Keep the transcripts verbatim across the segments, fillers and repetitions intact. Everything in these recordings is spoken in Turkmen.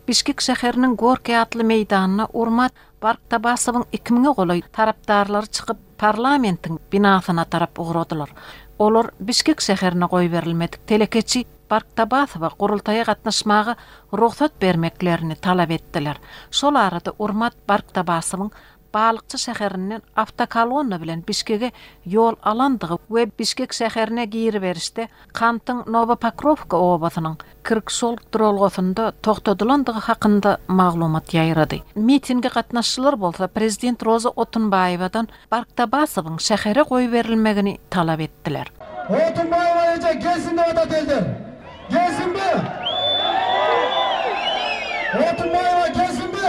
Bişkek şäheriniň Gorky atly meýdanyna Urmat Barktabasowyň iki miňe goly tarapdarlary çykyp parlamentiň binasyna tarap ugradylar. Olar Bişkek şäherine goý berilmedik telekeçi Barktabasowa gurultaýa gatnaşmagy ruhsat bermeklerini talap etdiler. Şol arada Urmat Barktabasowyň Balıkçı şäherinden avtokolonna bilen Bişkek'e yol alandygy we Bişkek şäherine giri berişde Kantyň Novopokrovka obasynyň Kirkşol duralgysynda toktadylandygy hakynda maglumat ýaýrady. Mitinge gatnaşçylar bolsa prezident Roza Otunbayewadan Barktabasowyň şähere goý berilmegini talap etdiler. Otunbayewa eje gelsin dep atat elder. Gelsinmi? Otunbayewa gelsinmi?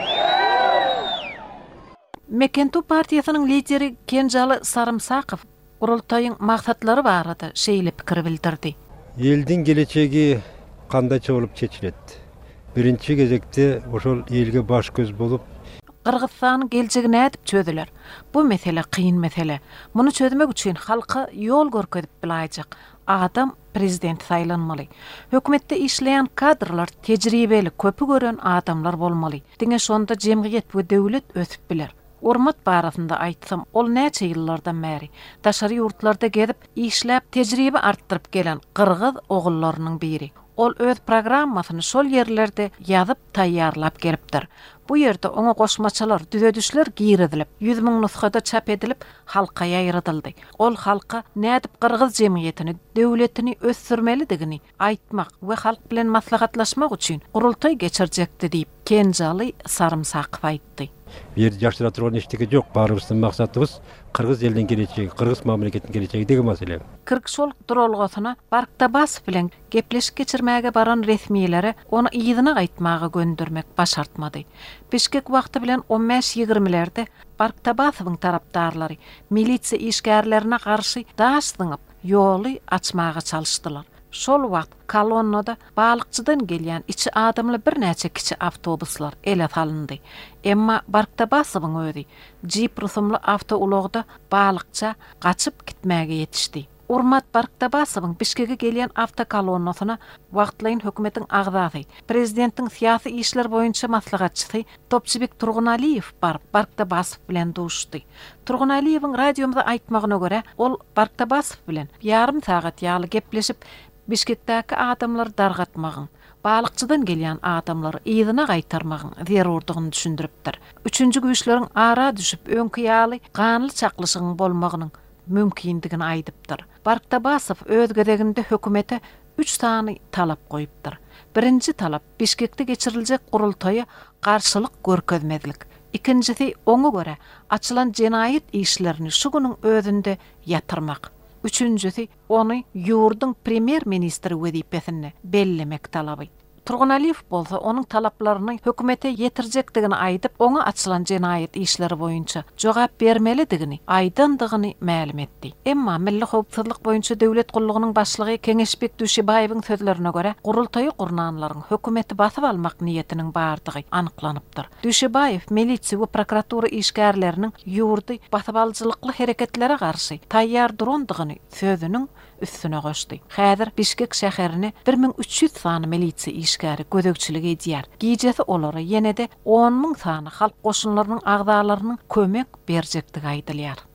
Mekentu partiýasynyň lideri Kenjaly Sarımsakow gurultaýyň maksatlary barada şeýle pikir bildirdi. Eldiň geleceği kandaça bolup çeçilet. Birinci gezekte oşol elge baş göz bolup Kırgızstanyň geljegine nädip çödüler. Bu mesele kıyın mesele. Muny çözmek üçin halka ýol görkezip bilaýjak. Adam prezident saýlanmaly. Hökümetde işleýän kadrlar tejribeli, köpü gören adamlar bolmaly. Diňe şonda jemgyýet we döwlet ösüp biler. Urmat barasynda aýtsam, ol näçe ýyllardan bäri daşary ýurtlarda gezip işläp tejribe artdyryp gelen Kırgız ogullarynyň biri. Ol öz programmasyny şol ýerlerde ýazyp taýýarlap gelipdir. Bu ýerde oňa goşmaçalar, düzedişler giridilip, yüz miň nusxada çap edilip halka ýaýradyldy. Ol halka nädip Kırgız jemgyýetini, döwletini ösürmelidigini aýtmak we halk bilen maslahatlaşmak üçin gurultaý geçirjekdi diýip Kenjaly Sarımsakow aýtdy. Bir ýaşlara turgan eşdigi jok. Barybızdyň maksatybız Kırgız eliniň geleceği, Kırgız mamleketiniň geleceği degen mesele. Kirkşol duralgysyna Barktabasow bilen gepleşik geçirmäge baran resmiýeleri onu ýygyna gaýtmagy göndermek başartmady. Bişkek wagty bilen on beş ýigirmilerde Barktabasowyň tarapdarlary milisiýa işgärlerine garşy daş dıňyp ýoly açmaga çalyşdylar. Şol wagt kolonnada balykçydan gelýän içi adamly bir näçe kiçi awtobuslar ele salyndy. Emma Barktabasowyň özi jip rusumly awtoulogda balykça gaçyp gitmäge ýetişdi. Urmat Barktabasowyň Bişkek'e gelýän awtokolonnasyna wagtlaýyn hökümetiň agzasy, prezidentiň syýasy işler boýunça maslahatçysy Topçubek Turgunaliýew barıp Barktabasow bilen duşdy. Turgunaliýewiň radiomda aýtmagyna görä, ol Barktabasow bilen ýarym sagat ýaly gepleşip Bişkekdäki adamlar dargatmagyň, balykçydan gelýän adamlary ýygyna gaýtarmagyň zerurdygyny düşündiripdir. Üçünji güýçleriň ara düşüp öňkü ýaly ganyly çaklyşygyň bolmagynyň mümkindigini aýdypdyr. Barktabasow öz gezeginde hökümete üç sany talap goýupdyr. Birinji talap Bişkekde geçiriljek gurultaýa garşylyk görkezmezlik. İkincisi oňa görä açylan jenaýet işlerini şu günüň özünde ýatyrmak. Üçüncüsü onu ýurduň premier ministri wezipesine bellemek talaby. Turgunaliýew bolsa onun talaplaryny hökümete ýetirjekdigini aýdyp, oňa açylan jenaýet işleri boýunça jogap bermelidigini aýdandygyny ma'lum etdi. Emma Milli Howpsuzlyk boýunça döwlet gullugynyň başlygy Keňeşbek Duşebaýewiň sözlerine görä, gurultaýy gurnanlaryň hökümeti basyp almak niýetiniň bardygy anyklanypdyr. Duşebaýew milisiýa we prokuratura işgärleriniň ýurdy basyp aljylykly hereketlere garşy taýýar durandygyny sözüniň üstüne goşdy. Häzir Bişkek şäherine bir miň üç ýüz sany milisiýa işgäri gödökçilik edýär. Gijesi olary ýene-de on miň sany halk goşunlarynyň agdalarynyň kömek berjektigi aýdylýar.